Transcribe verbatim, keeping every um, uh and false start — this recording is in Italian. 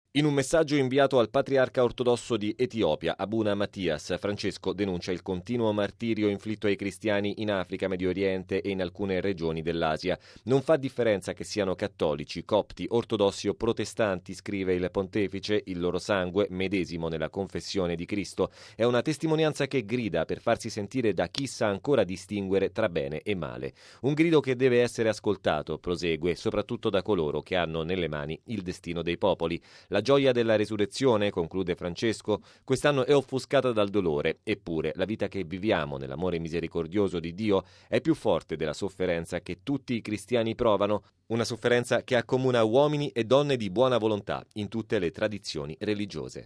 In un messaggio inviato al patriarca ortodosso di Etiopia, Abuna Mattias, Francesco denuncia il continuo martirio inflitto ai cristiani in Africa, Medio Oriente e in alcune regioni dell'Asia. Non fa differenza che siano cattolici, copti, ortodossi o protestanti, scrive il pontefice, il loro sangue, medesimo nella confessione di Cristo. È una testimonianza che grida per farsi sentire da chi sa ancora distinguere tra bene e male. Un grido che deve essere ascoltato, prosegue, soprattutto da coloro che hanno nelle mani il destino dei popoli. La La gioia della resurrezione, conclude Francesco, quest'anno è offuscata dal dolore, eppure la vita che viviamo nell'amore misericordioso di Dio è più forte della sofferenza che tutti i cristiani provano, una sofferenza che accomuna uomini e donne di buona volontà in tutte le tradizioni religiose.